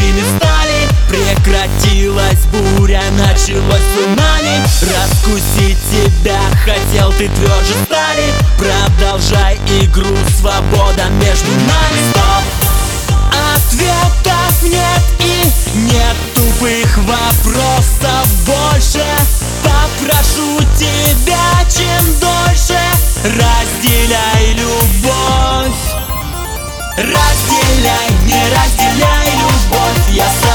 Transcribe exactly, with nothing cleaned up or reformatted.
другими стали. Прекратилась буря, началось цунами. Раскусить тебя хотел, ты тверже стали. Продолжай игру, свобода между нами. Стоп! Ответов нет и нет тупых вопросов больше. Попрошу тебя, чем дольше, разделяй любовь. Разделяй, не разделяй любовь. Я